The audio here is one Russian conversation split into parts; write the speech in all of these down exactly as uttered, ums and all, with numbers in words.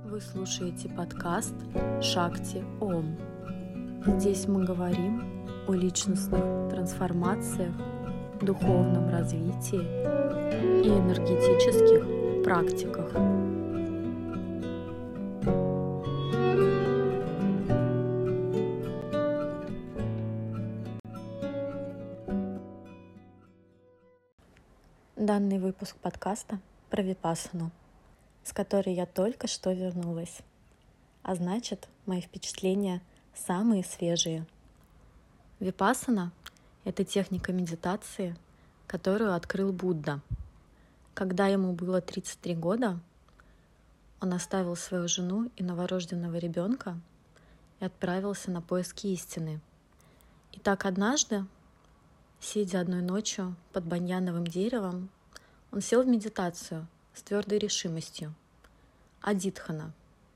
Вы слушаете подкаст «Шакти Ом». Здесь мы говорим о личностных трансформациях, духовном развитии и энергетических практиках. Данный выпуск подкаста про випассану, с которой я только что вернулась. А значит, мои впечатления самые свежие. Випассана — это техника медитации, которую открыл Будда. Когда ему было тридцать три года, он оставил свою жену и новорожденного ребенка и отправился на поиски истины. И так однажды, сидя одной ночью под баньяновым деревом, он сел в медитацию с твердой решимостью, адитхана,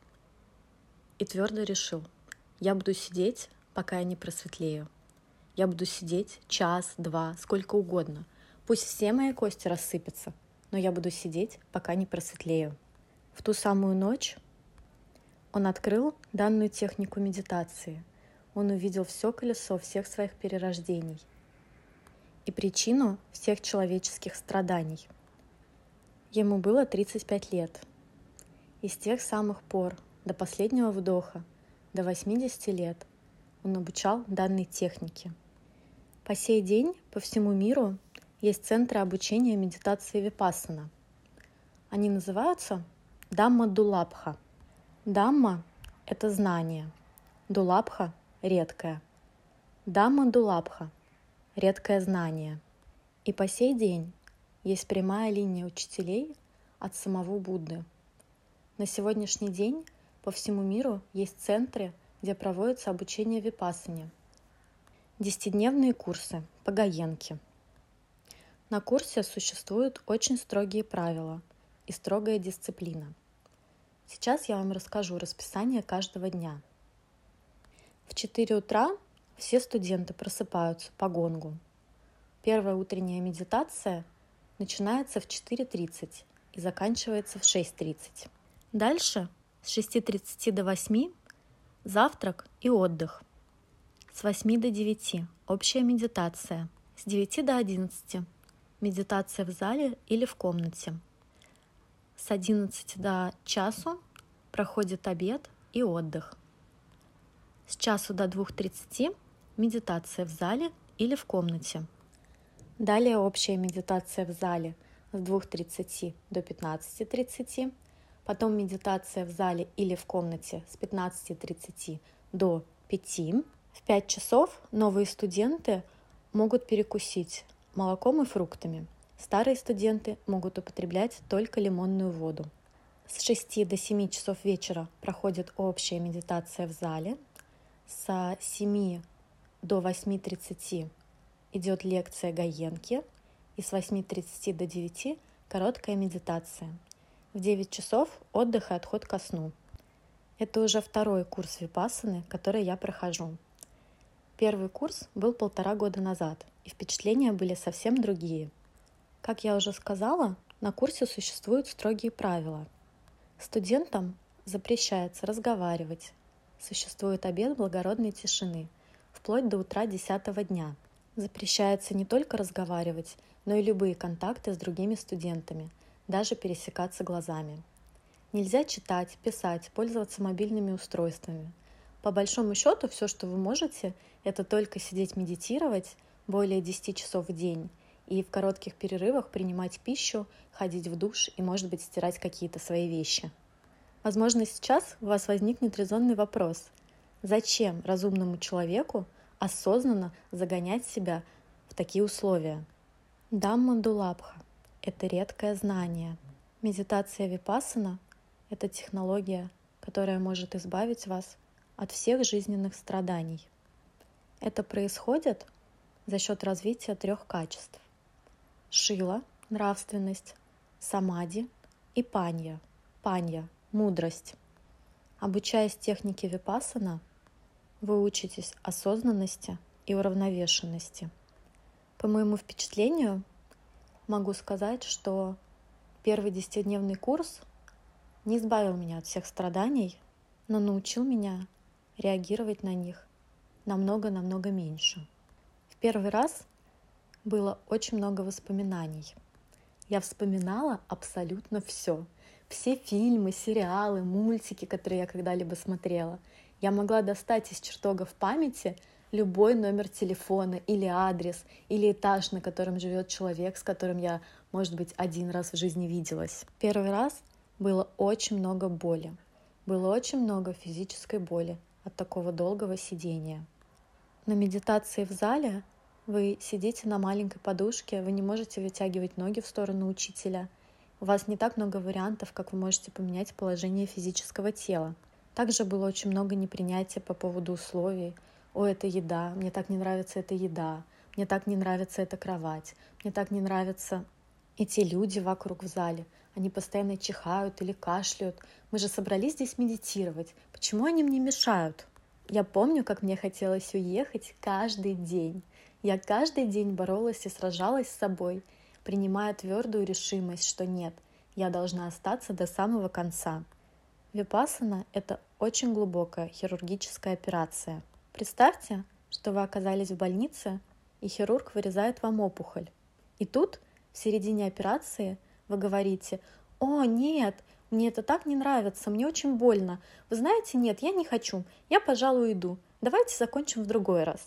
и твердо решил: я буду сидеть, пока я не просветлею. Я буду сидеть час, два, сколько угодно. Пусть все мои кости рассыпятся, но я буду сидеть, пока не просветлею. В ту самую ночь он открыл данную технику медитации. Он увидел все колесо всех своих перерождений и причину всех человеческих страданий. Ему было тридцать пять лет. И с тех самых пор до последнего вдоха, до восьмидесяти лет, он обучал данной технике. По сей день по всему миру есть центры обучения медитации випассана. Они называются Дамма-дулабха. Дамма — это знание, дулабха — редкое. Дамма-дулабха — редкое знание. И по сей день есть прямая линия учителей от самого Будды. На сегодняшний день по всему миру есть центры, где проводится обучение випассане. Десятидневные курсы по гаенке. На курсе существуют очень строгие правила и строгая дисциплина. Сейчас я вам расскажу расписание каждого дня. В четыре утра все студенты просыпаются по гонгу. Первая утренняя медитация начинается в четыре тридцать и заканчивается в шесть тридцать. Дальше с шести тридцати до восьми завтрак и отдых. С восьми до девяти общая медитация. С девяти до одиннадцати медитация в зале или в комнате. С одиннадцати до часу проходит обед и отдых. С часу до двух тридцати медитация в зале или в комнате. Далее общая медитация в зале с двух тридцати до пятнадцати тридцати, потом медитация в зале или в комнате с пятнадцати тридцати до пяти. В пять часов новые студенты могут перекусить молоком и фруктами. Старые студенты могут употреблять только лимонную воду. С шести до семи часов вечера проходит общая медитация в зале. С семи до восьми тридцати идет лекция гаенки, и с восьми тридцати до девяти короткая медитация. В девять часов отдых и отход ко сну. Это уже второй курс випассаны, который я прохожу. Первый курс был полтора года назад, и впечатления были совсем другие. Как я уже сказала, на курсе существуют строгие правила. Студентам запрещается разговаривать. Существует обет благородной тишины, вплоть до утра десятого дня. Запрещается не только разговаривать, но и любые контакты с другими студентами, даже пересекаться глазами. Нельзя читать, писать, пользоваться мобильными устройствами. По большому счету, все, что вы можете, это только сидеть медитировать более десяти часов в день и в коротких перерывах принимать пищу, ходить в душ и, может быть, стирать какие-то свои вещи. Возможно, сейчас у вас возникнет резонный вопрос: зачем разумному человеку осознанно загонять себя в такие условия? Дамма-дулабха — это редкое знание. Медитация випассана — это технология, которая может избавить вас от всех жизненных страданий. Это происходит за счет развития трех качеств: шила — нравственность, самади и панья — панья — мудрость. Обучаясь технике випассана, вы учитесь осознанности и уравновешенности. По моему впечатлению, могу сказать, что первый десятидневный курс не избавил меня от всех страданий, но научил меня реагировать на них намного-намного меньше. В первый раз было очень много воспоминаний. Я вспоминала абсолютно все. Все фильмы, сериалы, мультики, которые я когда-либо смотрела. Я могла достать из чертогов памяти любой номер телефона или адрес, или этаж, на котором живет человек, с которым я, может быть, один раз в жизни виделась. Первый раз было очень много боли. Было очень много физической боли от такого долгого сидения. На медитации в зале вы сидите на маленькой подушке, вы не можете вытягивать ноги в сторону учителя. У вас не так много вариантов, как вы можете поменять положение физического тела. Также было очень много непринятия по поводу условий. О, это еда, мне так не нравится эта еда, мне так не нравится эта кровать, мне так не нравятся эти люди вокруг в зале. Они постоянно чихают или кашляют. Мы же собрались здесь медитировать. Почему они мне мешают? Я помню, как мне хотелось уехать каждый день. Я каждый день боролась и сражалась с собой, принимая твердую решимость, что нет, я должна остаться до самого конца. Випассана — это очень глубокая хирургическая операция. Представьте, что вы оказались в больнице, и хирург вырезает вам опухоль. И тут, в середине операции, вы говорите: «О, нет, мне это так не нравится, мне очень больно. Вы знаете, нет, я не хочу, я, пожалуй, уйду. Давайте закончим в другой раз».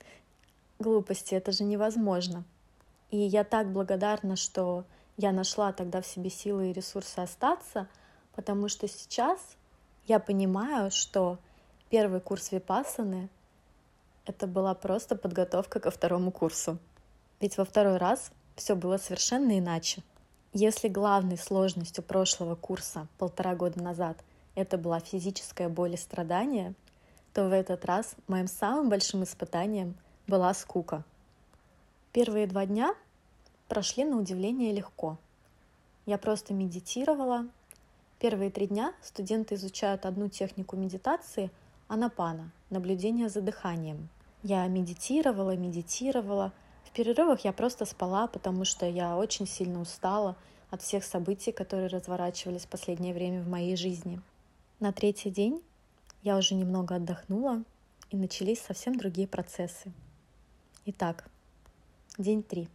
Глупости, это же невозможно. И я так благодарна, что я нашла тогда в себе силы и ресурсы остаться, потому что сейчас я понимаю, что первый курс випассаны — это была просто подготовка ко второму курсу. Ведь во второй раз все было совершенно иначе. Если главной сложностью прошлого курса полтора года назад это была физическая боль и страдания, то в этот раз моим самым большим испытанием была скука. Первые два дня прошли на удивление легко. Я просто медитировала. Первые три дня студенты изучают одну технику медитации — анапана, наблюдение за дыханием. Я медитировала, медитировала. В перерывах я просто спала, потому что я очень сильно устала от всех событий, которые разворачивались в последнее время в моей жизни. На третий день я уже немного отдохнула, и начались совсем другие процессы. Итак, день три.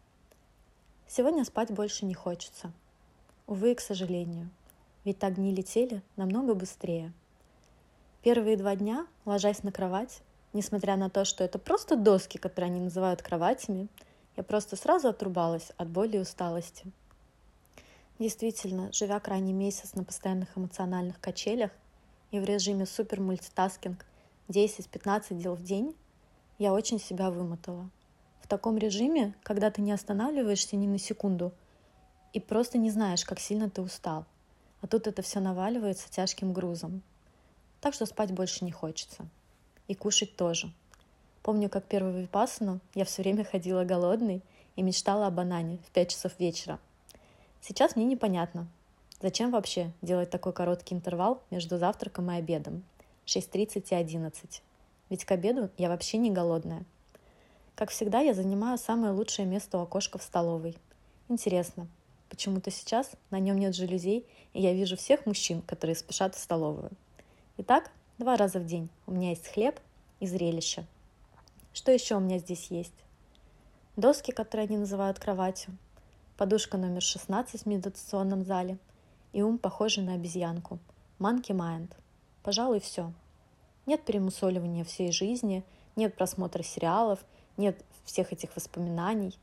Сегодня спать больше не хочется. Увы и к сожалению, ведь так дни летели намного быстрее. Первые два дня, ложась на кровать, несмотря на то, что это просто доски, которые они называют кроватями, я просто сразу отрубалась от боли и усталости. Действительно, живя крайний месяц на постоянных эмоциональных качелях и в режиме супер-мультитаскинг десять-пятнадцать дел в день, я очень себя вымотала. В таком режиме, когда ты не останавливаешься ни на секунду и просто не знаешь, как сильно ты устал. А тут это все наваливается тяжким грузом. Так что спать больше не хочется. И кушать тоже. Помню, как первую випассану я все время ходила голодной и мечтала о банане в пять часов вечера. Сейчас мне непонятно, зачем вообще делать такой короткий интервал между завтраком и обедом шесть тридцать и одиннадцать. Ведь к обеду я вообще не голодная. Как всегда, я занимаю самое лучшее место у окошка в столовой. Интересно, почему-то сейчас на нем нет жалюзей, и я вижу всех мужчин, которые спешат в столовую. Итак, два раза в день у меня есть хлеб и зрелище. Что еще у меня здесь есть? Доски, которые они называют кроватью, подушка номер шестнадцать в медитационном зале и ум, похожий на обезьянку. Monkey Mind. Пожалуй, все. Нет перемусоливания всей жизни, нет просмотра сериалов, нет всех этих воспоминаний.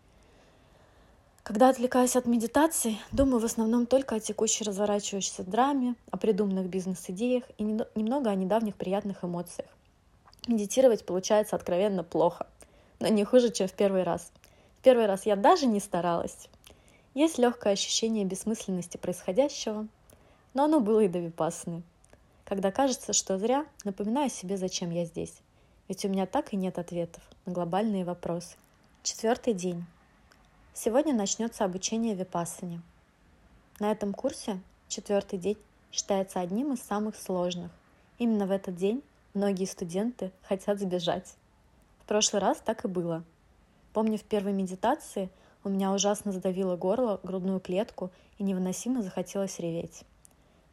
Когда отвлекаюсь от медитации, думаю в основном только о текущей разворачивающейся драме, о придуманных бизнес-идеях и немного о недавних приятных эмоциях. Медитировать получается откровенно плохо, но не хуже, чем в первый раз. В первый раз я даже не старалась. Есть легкое ощущение бессмысленности происходящего, но оно было и до випассаны. Когда кажется, что зря, напоминаю себе, зачем я здесь. Ведь у меня так и нет ответов на глобальные вопросы. Четвертый день. Сегодня начнется обучение випассане. На этом курсе четвертый день считается одним из самых сложных. Именно в этот день многие студенты хотят сбежать. В прошлый раз так и было. Помню, в первой медитации у меня ужасно сдавило горло, грудную клетку и невыносимо захотелось реветь.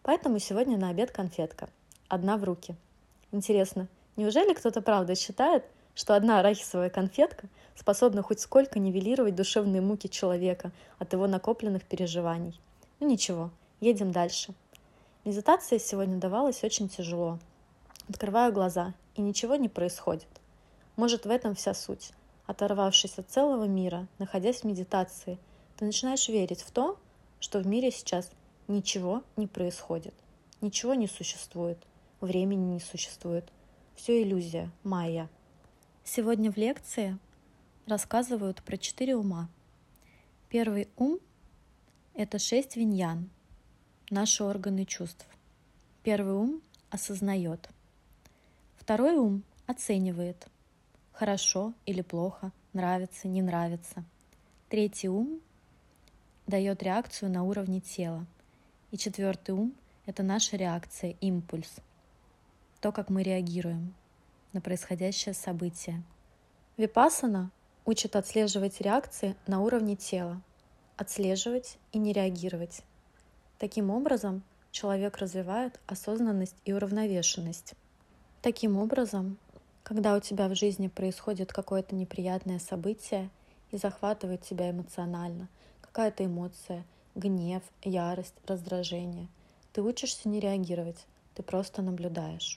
Поэтому сегодня на обед конфетка. Одна в руки. Интересно, неужели кто-то правда считает, что одна арахисовая конфетка способна хоть сколько нивелировать душевные муки человека от его накопленных переживаний? Ну ничего, едем дальше. Медитация сегодня давалась очень тяжело. Открываю глаза, и ничего не происходит. Может, в этом вся суть. Оторвавшись от целого мира, находясь в медитации, ты начинаешь верить в то, что в мире сейчас ничего не происходит, ничего не существует, времени не существует. Все иллюзия, майя. Сегодня в лекции рассказывают про четыре ума. Первый ум – это шесть виньян, наши органы чувств. Первый ум осознает. Второй ум оценивает. Хорошо или плохо, нравится, не нравится. Третий ум дает реакцию на уровне тела. И четвертый ум – это наша реакция, импульс. То, как мы реагируем на происходящее событие. Випассана учит отслеживать реакции на уровне тела, отслеживать и не реагировать. Таким образом, человек развивает осознанность и уравновешенность. Таким образом, когда у тебя в жизни происходит какое-то неприятное событие и захватывает тебя эмоционально, какая-то эмоция, гнев, ярость, раздражение, ты учишься не реагировать, ты просто наблюдаешь.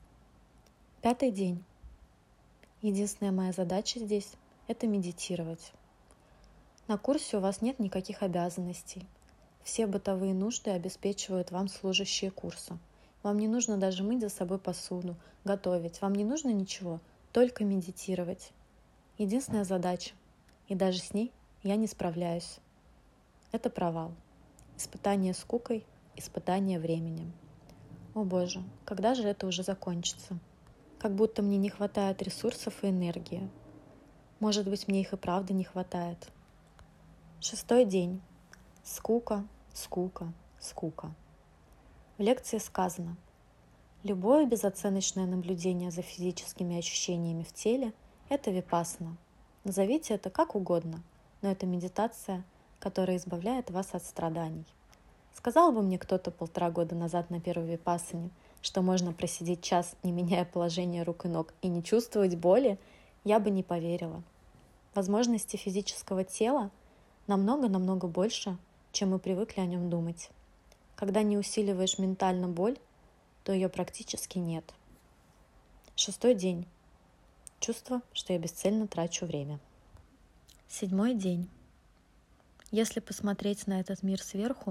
Пятый день. Единственная моя задача здесь – это медитировать. На курсе у вас нет никаких обязанностей. Все бытовые нужды обеспечивают вам служащие курса. Вам не нужно даже мыть за собой посуду, готовить. Вам не нужно ничего, только медитировать. Единственная задача, и даже с ней я не справляюсь. Это провал. Испытание скукой, испытание временем. О Боже, когда же это уже закончится? Как будто мне не хватает ресурсов и энергии. Может быть, мне их и правда не хватает. Шестой день. Скука, скука, скука. В лекции сказано: любое безоценочное наблюдение за физическими ощущениями в теле – это випассана. Назовите это как угодно, но это медитация, которая избавляет вас от страданий. Сказал бы мне кто-то полтора года назад на первой випассане, что можно просидеть час, не меняя положение рук и ног, и не чувствовать боли, я бы не поверила. Возможности физического тела намного-намного больше, чем мы привыкли о нем думать. Когда не усиливаешь ментально боль, то ее практически нет. Шестой день. Чувство, что я бесцельно трачу время. Седьмой день. Если посмотреть на этот мир сверху,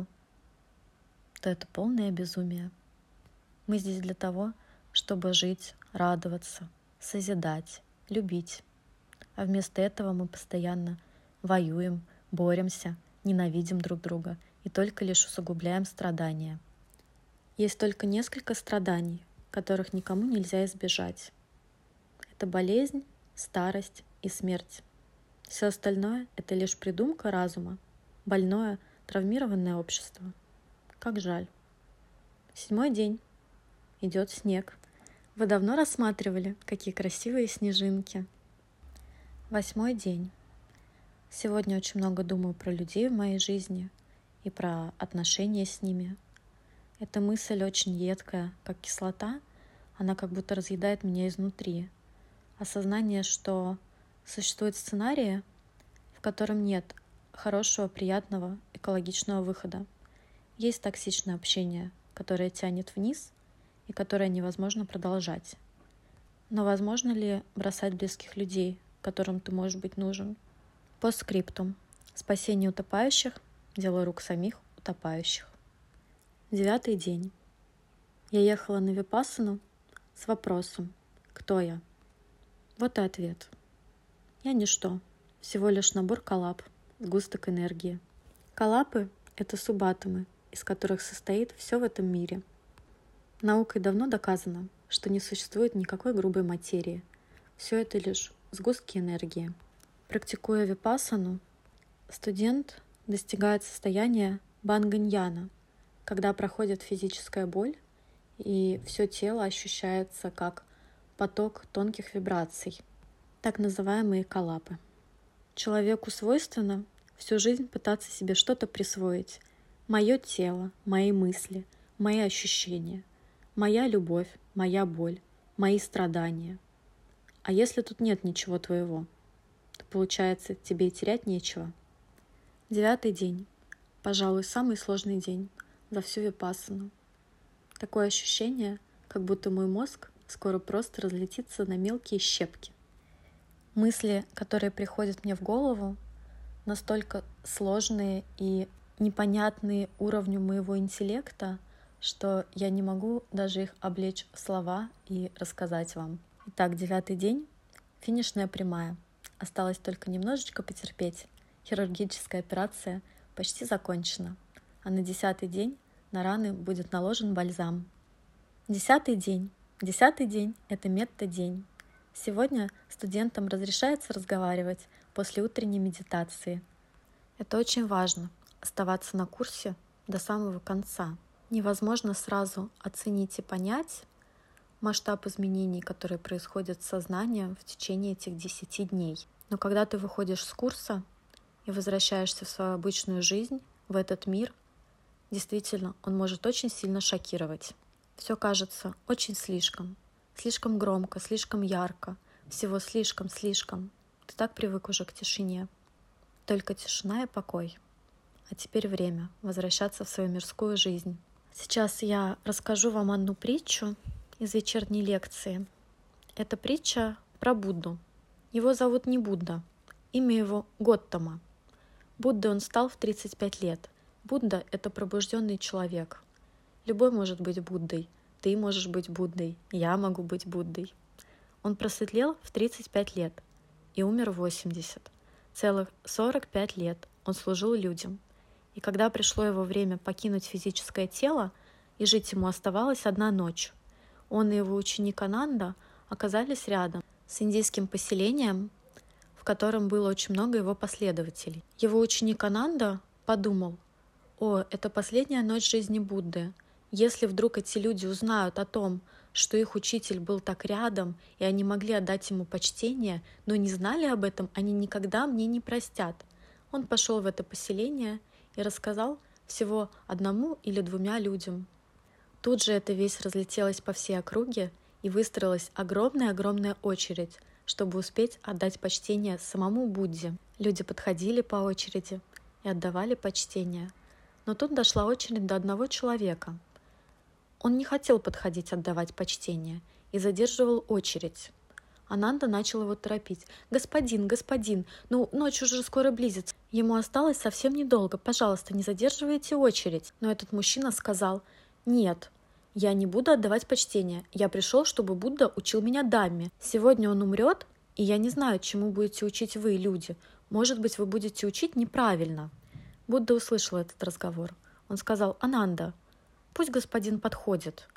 то это полное безумие. Мы здесь для того, чтобы жить, радоваться, созидать, любить. А вместо этого мы постоянно воюем, боремся, ненавидим друг друга и только лишь усугубляем страдания. Есть только несколько страданий, которых никому нельзя избежать. Это болезнь, старость и смерть. Все остальное – это лишь придумка разума, больное, травмированное общество. Как жаль. Седьмой день. Идет снег. Вы давно рассматривали, какие красивые снежинки? Восьмой день. Сегодня очень много думаю про людей в моей жизни и про отношения с ними. Эта мысль очень едкая, как кислота, она как будто разъедает меня изнутри. Осознание, что существуют сценарии, в котором нет хорошего, приятного, экологичного выхода. Есть токсичное общение, которое тянет вниз и которое невозможно продолжать. Но возможно ли бросать близких людей, которым ты можешь быть нужен? Постскриптум. Спасение утопающих – дело рук самих утопающих. Девятый день. Я ехала на випассану с вопросом: кто я? Вот и ответ. Я ничто, всего лишь набор калап, сгусток энергии. Калапы – это субатомы, из которых состоит все в этом мире. Наукой давно доказано, что не существует никакой грубой материи. Все это лишь сгустки энергии. Практикуя випассану, студент достигает состояния банганьяна, когда проходит физическая боль, и все тело ощущается как поток тонких вибраций, так называемые калапы. Человеку свойственно всю жизнь пытаться себе что-то присвоить. Мое тело, мои мысли, мои ощущения, моя любовь, моя боль, мои страдания. А если тут нет ничего твоего, то получается, тебе и терять нечего. Девятый день. Пожалуй, самый сложный день за всю випассану. Такое ощущение, как будто мой мозг скоро просто разлетится на мелкие щепки. Мысли, которые приходят мне в голову, настолько сложные и непонятные уровню моего интеллекта, что я не могу даже их облечь в слова и рассказать вам. Итак, девятый день, финишная прямая. Осталось только немножечко потерпеть. Хирургическая операция почти закончена. А на десятый день на раны будет наложен бальзам. Десятый день. Десятый день — это мета-день. Сегодня студентам разрешается разговаривать после утренней медитации. Это очень важно — оставаться на курсе до самого конца. Невозможно сразу оценить и понять масштаб изменений, которые происходят с сознанием в течение этих десяти дней. Но когда ты выходишь с курса и возвращаешься в свою обычную жизнь, в этот мир, действительно, он может очень сильно шокировать. Все кажется очень слишком, слишком громко, слишком ярко, всего слишком-слишком. Ты так привык уже к тишине. Только тишина и покой. А теперь время возвращаться в свою мирскую жизнь. Сейчас я расскажу вам одну притчу из вечерней лекции. Это притча про Будду. Его зовут не Будда, имя его Готтама. Буддой он стал в тридцать пять лет. Будда — это пробужденный человек. Любой может быть Буддой. Ты можешь быть Буддой. Я могу быть Буддой. Он просветлел в тридцать пять лет и умер в восемьдесят. Целых сорок пять лет он служил людям. И когда пришло его время покинуть физическое тело, и жить ему оставалась одна ночь, он и его ученик Ананда оказались рядом с индийским поселением, в котором было очень много его последователей. Его ученик Ананда подумал: «О, это последняя ночь жизни Будды. Если вдруг эти люди узнают о том, что их учитель был так рядом, и они могли отдать ему почтение, но не знали об этом, они никогда мне не простят». Он пошел в это поселение и рассказал всего одному или двумя людям. Тут же эта весть разлетелась по всей округе, и выстроилась огромная-огромная очередь, чтобы успеть отдать почтение самому Будде. Люди подходили по очереди и отдавали почтение. Но тут дошла очередь до одного человека. Он не хотел подходить отдавать почтение и задерживал очередь. Ананда начал его торопить. «Господин, господин, ну ночь уже скоро близится. Ему осталось совсем недолго. Пожалуйста, не задерживайте очередь». Но этот мужчина сказал: «Нет, я не буду отдавать почтение. Я пришел, чтобы Будда учил меня Дамме. Сегодня он умрет, и я не знаю, чему будете учить вы, люди. Может быть, вы будете учить неправильно». Будда услышал этот разговор. Он сказал: «Ананда, пусть господин подходит».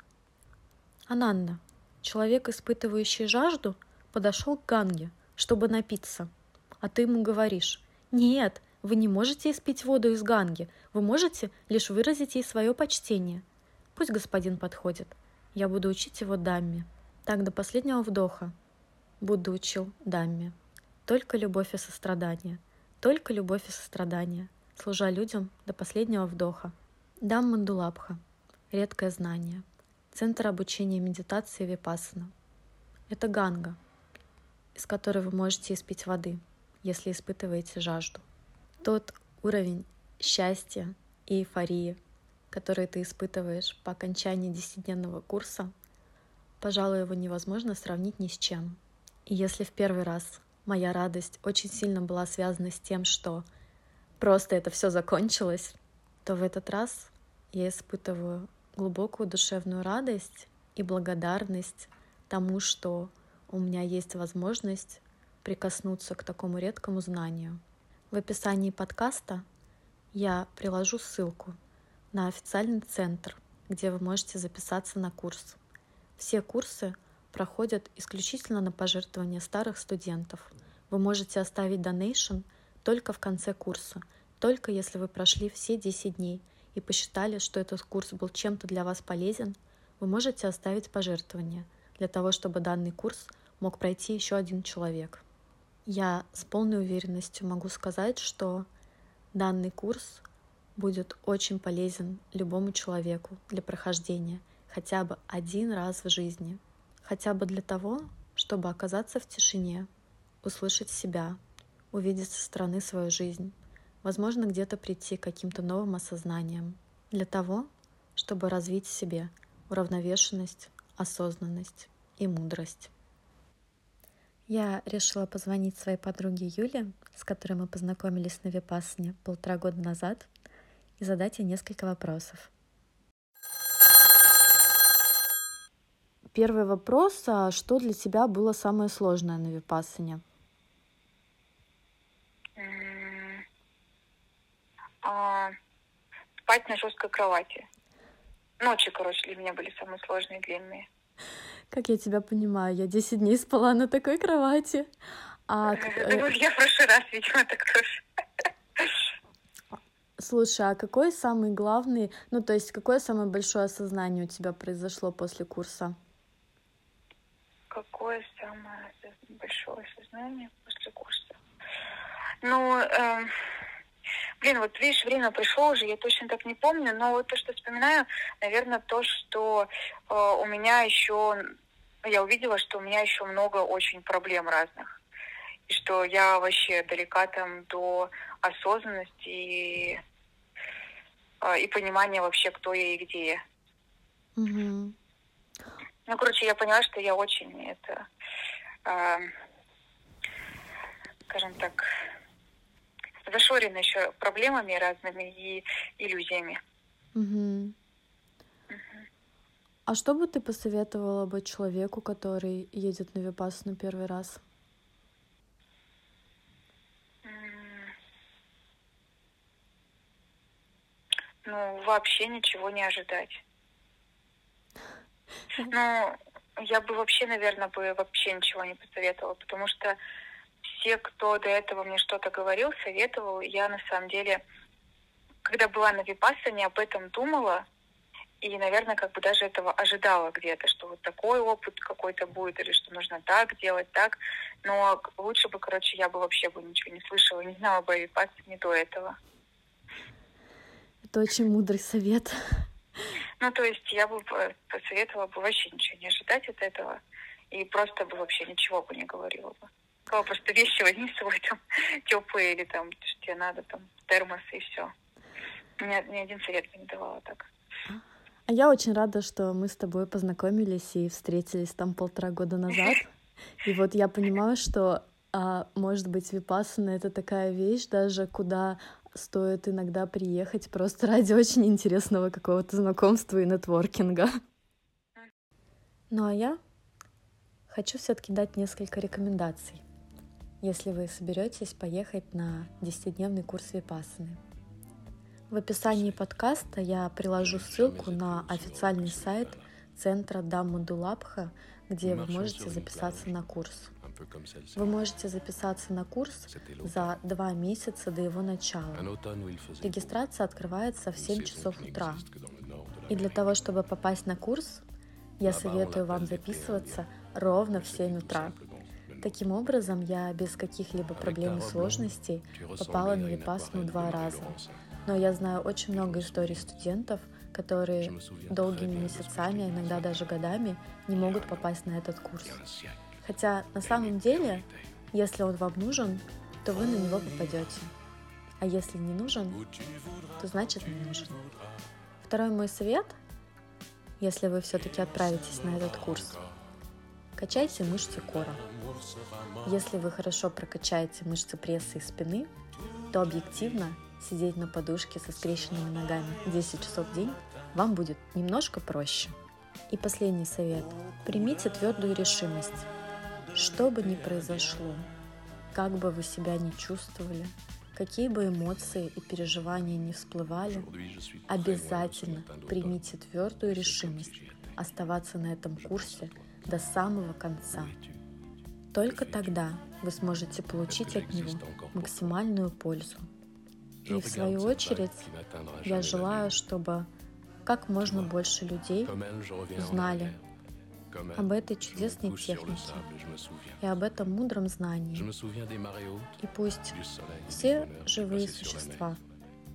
Ананда, человек, испытывающий жажду, подошел к Ганге, чтобы напиться. А ты ему говоришь: «Нет, вы не можете испить воду из Ганги, вы можете лишь выразить ей свое почтение». Пусть господин подходит, я буду учить его Дамме. Так до последнего вдоха Будда учил Дамме. Только любовь и сострадание, только любовь и сострадание, служа людям до последнего вдоха. Даммандулабха — редкое знание, центр обучения медитации випассана. Это Ганга, из которой вы можете испить воды, если испытываете жажду. Тот уровень счастья и эйфории, который ты испытываешь по окончании десятидневного курса, пожалуй, его невозможно сравнить ни с чем. И если в первый раз моя радость очень сильно была связана с тем, что просто это все закончилось, то в этот раз я испытываю глубокую душевную радость и благодарность тому, что у меня есть возможность прикоснуться к такому редкому знанию. В описании подкаста я приложу ссылку на официальный центр, где вы можете записаться на курс. Все курсы проходят исключительно на пожертвования старых студентов. Вы можете оставить донейшн только в конце курса, только если вы прошли все десять дней и посчитали, что этот курс был чем-то для вас полезен, вы можете оставить пожертвование для того, чтобы данный курс мог пройти еще один человек. Я с полной уверенностью могу сказать, что данный курс будет очень полезен любому человеку для прохождения хотя бы один раз в жизни. Хотя бы для того, чтобы оказаться в тишине, услышать себя, увидеть со стороны свою жизнь, возможно, где-то прийти к каким-то новым осознаниям. Для того, чтобы развить в себе уравновешенность, осознанность и мудрость. Я решила позвонить своей подруге Юле, с которой мы познакомились на Випассане полтора года назад, и задать ей несколько вопросов. Первый вопрос: а что для тебя было самое сложное на Випассане? М, а, Спать на жесткой кровати. Ночи, короче, для меня были самые сложные, длинные. Как я тебя понимаю, я десять дней спала на такой кровати. А, Это вот я в прошлый раз, видимо, так тоже. Слушай, а какой самый главный, ну то есть какое самое большое осознание у тебя произошло после курса? Какое самое большое осознание после курса? Ну, э, блин, вот видишь, время пришло уже, я точно так не помню, но вот то, что вспоминаю, наверное, то, что э, у меня еще, я увидела, что у меня еще много очень проблем разных. И что я вообще далека там до осознанности и, и понимания вообще, кто я и где я. Угу. Ну, короче, я поняла, что я очень, это, э, скажем так, зашорена еще проблемами разными и иллюзиями. Угу. Угу. А что бы ты посоветовала бы человеку, который едет на Випассану первый раз? Ну, вообще ничего не ожидать. Ну, я бы вообще, наверное, бы вообще ничего не посоветовала, потому что все, кто до этого мне что-то говорил, советовал, я на самом деле, когда была на Випассане, об этом думала, и, наверное, как бы даже этого ожидала где-то, что вот такой опыт какой-то будет, или что нужно так делать, так. Но лучше бы, короче, я бы вообще бы ничего не слышала, не знала бы о Випассане до этого. Это очень мудрый совет. Ну, то есть я бы посоветовала бы вообще ничего не ожидать от этого, и просто бы вообще ничего бы не говорила бы. Сказала, просто вещи возьми с собой там теплые, или там, что тебе надо, там, термос, и все. Ни, ни один совет бы не давала так. А я очень рада, что мы с тобой познакомились и встретились там полтора года назад. И вот я понимаю, что, а, может быть, Випассана — это такая вещь даже, куда стоит иногда приехать просто ради очень интересного какого-то знакомства и нетворкинга. Ну а я хочу все-таки дать несколько рекомендаций, если вы соберетесь поехать на десятидневный курс Випассаны. В описании подкаста я приложу ссылку на официальный сайт центра Дамма-Дулабха, где вы можете записаться на курс. Вы можете записаться на курс за два месяца до его начала. Регистрация открывается в семь часов утра. И для того, чтобы попасть на курс, я советую вам записываться ровно в семь утра. Таким образом, я без каких-либо проблем и сложностей попала на Випассану два раза. Но я знаю очень много историй студентов, которые долгими месяцами, иногда даже годами, не могут попасть на этот курс. Хотя на самом деле, если он вам нужен, то вы на него попадете. А если не нужен, то значит не нужен. Второй мой совет, если вы все-таки отправитесь на этот курс: качайте мышцы кора. Если вы хорошо прокачаете мышцы пресса и спины, то объективно сидеть на подушке со скрещенными ногами десять часов в день вам будет немножко проще. И последний совет. Примите твердую решимость. Что бы ни произошло, как бы вы себя ни чувствовали, какие бы эмоции и переживания ни всплывали, обязательно примите твердую решимость оставаться на этом курсе до самого конца. Только тогда вы сможете получить от него максимальную пользу. И в свою очередь я желаю, чтобы как можно больше людей узнали об этой чудесной технике и об этом мудром знании. И пусть все живые существа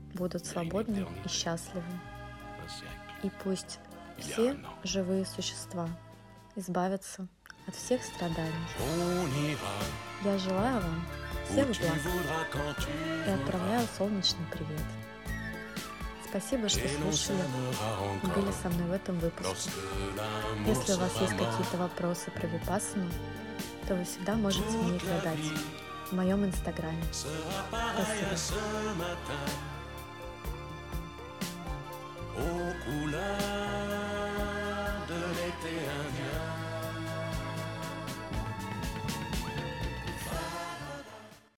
будут свободны и счастливы. И пусть все живые существа избавятся от всех страданий. Я желаю вам всех благ и отправляю солнечный привет. Спасибо, что слушали и были со мной в этом выпуске. Если у вас есть какие-то вопросы про випассану, то вы всегда можете мне их задать в моем инстаграме. Спасибо.